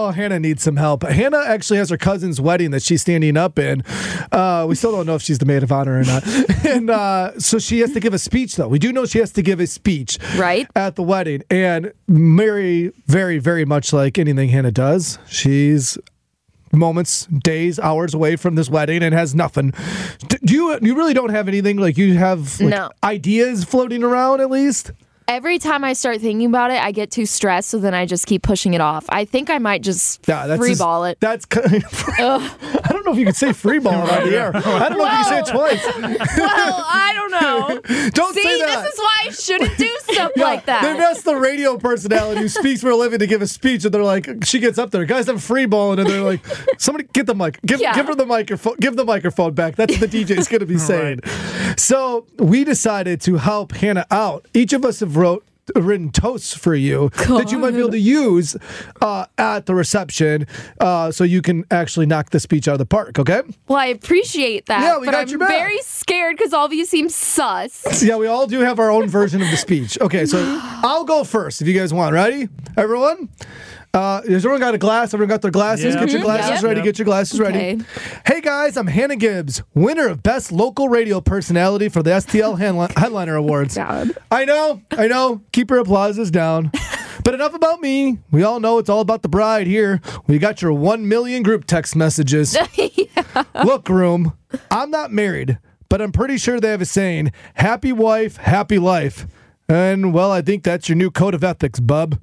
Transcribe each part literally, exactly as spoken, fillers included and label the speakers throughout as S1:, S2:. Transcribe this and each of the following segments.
S1: Oh, Hannah needs some help. Hannah actually has her cousin's wedding that she's standing up in. Uh, we still don't know if she's the maid of honor or not. And uh, so she has to give a speech, though. We do know she has to give a speech
S2: right
S1: at the wedding. And Mary, very, very much like anything Hannah does, she's moments, days, hours away from this wedding and has nothing. Do you, you really don't have anything? Like you have like,
S2: no.
S1: ideas floating around at least?
S2: Every time I start thinking about it, I get too stressed, so then I just keep pushing it off. I think I might just yeah, that's free ball it.
S1: That's kind of, I don't know if you could say free ball on the air. I don't know well, if you can say it twice.
S2: Well, I don't know.
S1: Don't
S2: See,
S1: say that.
S2: This is why I shouldn't do stuff yeah, like that.
S1: Then that's the radio personality who speaks for a living to give a speech, and they're like, she gets up there, guys have free ball, and they're like, somebody get the mic, give, yeah. give her the microphone, give the microphone back. That's what the D J's going to be saying. Right. So we decided to help Hannah out. Each of us have wrote. written toasts for you God. that you might be able to use uh, at the reception uh, so you can actually knock the speech out of the park, okay?
S2: Well, I appreciate that,
S1: yeah, we
S2: but
S1: got
S2: I'm
S1: your back.
S2: very scared because all of you seem sus.
S1: Yeah, we all do have our own version of the speech. Okay, so I'll go first if you guys want. Ready? Everyone? Uh, has everyone got a glass? Everyone got their glasses? Yeah. Get your glasses yep. ready. Yep. Get your glasses okay. ready. Hey, guys, I'm Hannah Gibbs, winner of Best Local Radio Personality for the S T L Headliner Awards.
S2: God.
S1: I know, I know. Keep your applauses down. But enough about me. We all know it's all about the bride here. We got your one million group text messages. yeah. Look, groom, I'm not married, but I'm pretty sure they have a saying, happy wife, happy life. And, well, I think that's your new code of ethics, bub.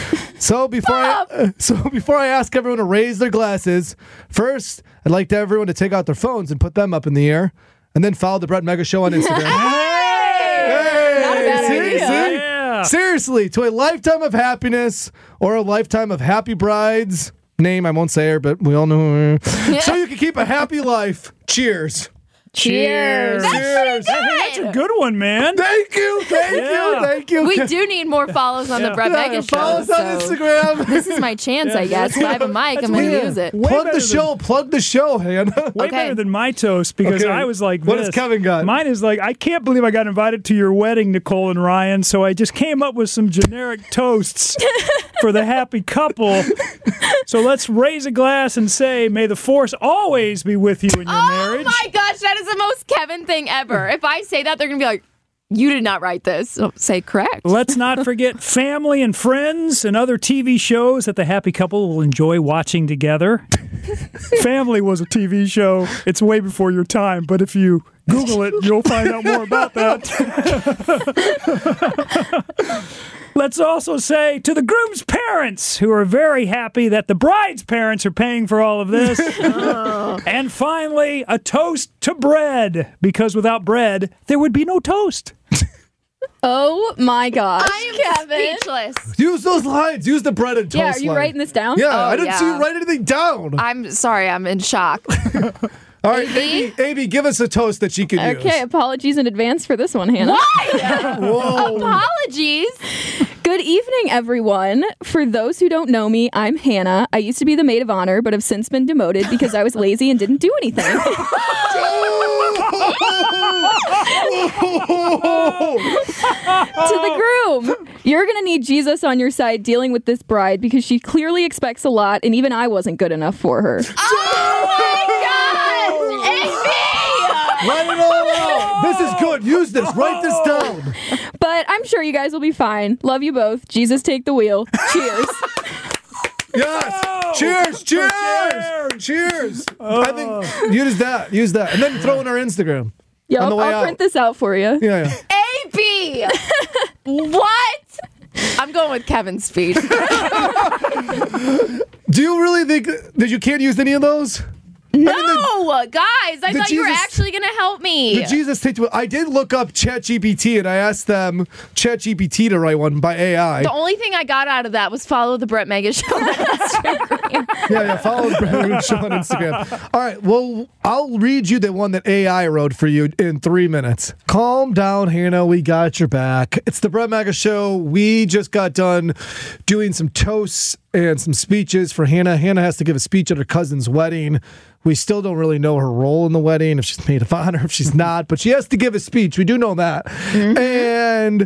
S1: So before I, uh, so before I ask everyone to raise their glasses, first, I'd like to everyone to take out their phones and put them up in the air, and then follow the Brett Mega Show on Instagram.
S2: hey!
S1: Hey!
S2: Not a bad
S1: Seriously?
S2: idea.
S1: Yeah. Seriously, to a lifetime of happiness or a lifetime of happy brides. Name, I won't say her, but we all know her. So you can keep a happy life. Cheers.
S2: Cheers. That's
S1: Cheers.
S2: pretty good.
S3: That's a good one, man.
S1: Thank you. Thank
S3: yeah.
S1: you. Thank you.
S2: We do need more follows on
S3: yeah.
S2: the Brett
S1: yeah,
S2: Mega Show.
S1: Follow us on
S2: so
S1: Instagram.
S2: This is my chance, I guess. If I have a mic, I'm going to use it.
S1: Way plug the show.
S3: Than,
S1: plug the show, Hannah.
S3: Way
S2: okay.
S3: better than my toast because
S1: okay.
S3: I was like,
S1: what
S3: this.
S1: has Kevin got?
S3: Mine is like, I can't believe I got invited to your wedding, Nicole and Ryan. So I just came up with some generic toasts for the happy couple. So let's raise a glass and say, may the force always be with you in your
S2: oh
S3: marriage.
S2: Oh my gosh, that is the most Kevin thing ever. If I say that, they're going to be like, you did not write this. So say correct.
S3: Let's not forget family and friends and other T V shows that the happy couple will enjoy watching together. Family was a T V show. It's way before your time, but if you Google it, you'll find out more about that. Let's also say to the groom's parents, who are very happy that the bride's parents are paying for all of this. oh. And finally, a toast to bread, because without bread, there would be no toast.
S4: Oh my gosh,
S2: I am
S4: Kevin.
S2: speechless.
S1: Use those lines. Use the bread and toast
S4: Yeah, are you
S1: line.
S4: writing this down?
S1: Yeah,
S2: oh,
S1: I didn't
S2: yeah.
S1: see you write anything down.
S2: I'm sorry, I'm in shock.
S1: All right,
S2: A B?
S1: A B, give us a toast that she can use.
S4: Okay, apologies in advance for this one, Hannah.
S2: What?
S1: Whoa.
S2: Apologies.
S4: Good evening, everyone. For those who don't know me, I'm Hannah. I used to be the maid of honor, but have since been demoted because I was lazy and didn't do anything. To the groom, you're going to need Jesus on your side dealing with this bride because she clearly expects a lot, and even I wasn't good enough for her.
S2: Oh my gosh! Amy!
S1: Write it all out. This is good. Use this. Write this down.
S4: But I'm sure you guys will be fine. Love you both. Jesus, take the wheel. Cheers.
S1: Yes.
S3: Oh.
S1: Cheers. Cheers.
S3: Cheers.
S1: Cheers.
S3: Oh.
S1: I think use that. Use that. And then throw in our Instagram.
S4: Yeah,
S1: on the
S4: I'll,
S1: way
S4: I'll
S1: out.
S4: print this out for you.
S1: Yeah, yeah.
S2: A B! What? I'm going with Kevin's speech.
S1: Do you really think that you can't use any of those?
S2: No,
S1: I mean, the,
S2: guys, I
S1: the
S2: thought you were
S1: Jesus-
S2: actually going to help me.
S1: The Jesus take to I did look up ChatGPT and I asked them ChatGPT to write one by A I.
S2: The only thing I got out of that was follow the Brett Mega Show on Instagram.
S1: Yeah, yeah, follow the Brett Mega Show on Instagram. All right, well, I'll read you the one that A I wrote for you in three minutes. Calm down, Hannah. We got your back. It's the Brett Mega Show. We just got done doing some toasts and some speeches for Hannah. Hannah has to give a speech at her cousin's wedding. We still don't really know her role in the wedding, if she's maid of honor, if she's not, but she has to give a speech. We do know that. Mm-hmm. And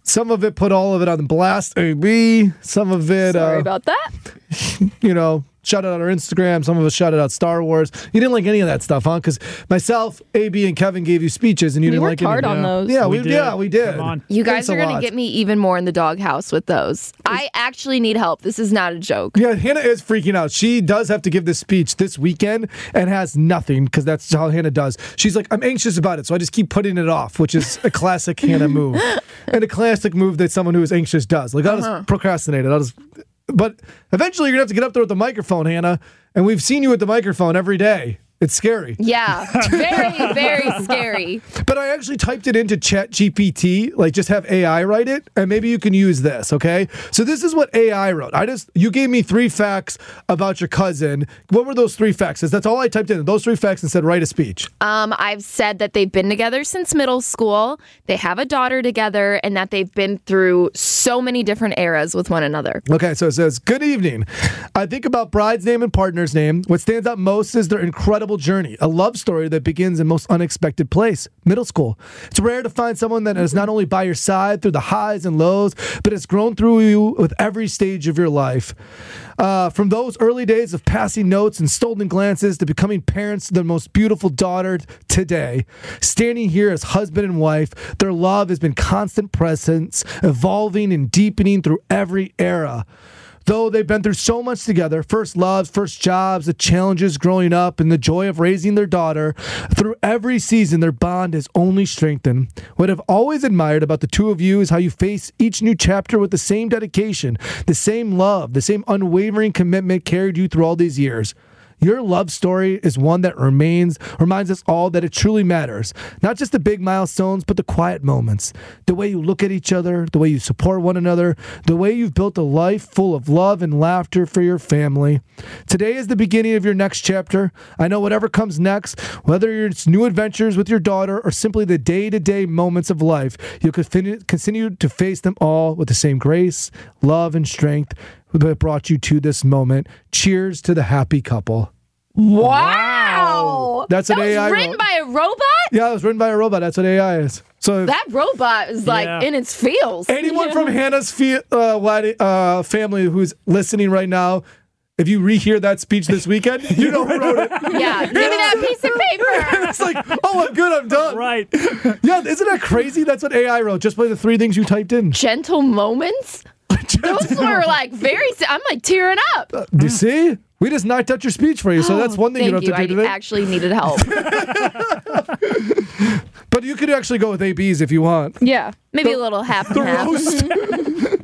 S1: Some of it put all of it on blast, A B. Some of it...
S4: Sorry
S1: uh,
S4: about that.
S1: You know... Shout out on our Instagram. Some of us shouted out Star Wars. You didn't like any of that stuff, huh? Because myself, A B, and Kevin gave you speeches, and you
S4: we
S1: didn't
S4: worked
S1: like
S4: hard
S1: any.
S4: on
S1: yeah.
S4: those.
S1: Yeah,
S3: we,
S1: we,
S3: did.
S1: yeah, we did.
S3: Come on.
S2: You guys
S1: Thanks
S2: are
S1: a
S2: going to
S1: lot.
S2: get me even more in the doghouse with those. I actually need help. This is not a joke.
S1: Yeah, Hannah is freaking out. She does have to give this speech this weekend and has nothing because that's how Hannah does. She's like, I'm anxious about it, so I just keep putting it off, which is a classic Hannah move. And a classic move that someone who is anxious does. Like, I'll
S2: Uh-huh.
S1: just procrastinate it. I'll just... But eventually you're going to have to get up there with the microphone, Hannah. And we've seen you with the microphone every day. It's scary.
S2: Yeah, very, very scary.
S1: But I actually typed it into Chat G P T, like just have A I write it, and maybe you can use this, okay? So this is what A I wrote. I just you gave me three facts about your cousin. What were those three facts? That's all I typed in. Those three facts and said write a speech.
S2: Um, I've said that they've been together since middle school, they have a daughter together, and that they've been through so many different eras with one another.
S1: Okay, so it says, good evening. I think about bride's name and partner's name. What stands out most is their incredible journey, a love story that begins in most unexpected place, middle school. It's rare to find someone that is not only by your side through the highs and lows, but has grown through you with every stage of your life. Uh, from those early days of passing notes and stolen glances to becoming parents to their most beautiful daughter today, standing here as husband and wife, their love has been constant presence, evolving and deepening through every era. Though they've been through so much together, first loves, first jobs, the challenges growing up, and the joy of raising their daughter, through every season, their bond has only strengthened. What I've always admired about the two of you is how you face each new chapter with the same dedication, the same love, the same unwavering commitment carried you through all these years. Your love story is one that remains, reminds us all that it truly matters. Not just the big milestones, but the quiet moments. The way you look at each other, the way you support one another, the way you've built a life full of love and laughter for your family. Today is the beginning of your next chapter. I know whatever comes next, whether it's new adventures with your daughter or simply the day-to-day moments of life, you'll continue to face them all with the same grace, love, and strength that brought you to this moment. Cheers to the happy couple.
S2: Wow!
S1: That's
S2: that
S1: an
S2: was
S1: A I
S2: written
S1: ro-
S2: by a robot?
S1: Yeah, it was written by a robot. That's what A I is. So if
S2: That robot is like
S3: Yeah.
S2: in its feels.
S1: anyone from Hannah's fe- uh, wedding- uh, family who's listening right now, if you rehear that speech this weekend, you know who wrote it.
S2: Yeah, give me that piece of paper.
S1: It's like, oh, I'm good, I'm done.
S3: Right.
S1: Yeah, isn't that crazy? That's what A I wrote, just by the three things you typed in.
S2: Gentle moments? Those were like very, I'm like tearing up.
S1: Do you see? We just knocked out your speech for you, so that's one thing you
S2: Thank
S1: don't have
S2: you.
S1: to do
S2: I
S1: today.
S2: actually needed help.
S1: But you could actually go with A Bs if you want.
S4: Yeah.
S2: Maybe a little half and
S1: The
S2: half.
S1: roast.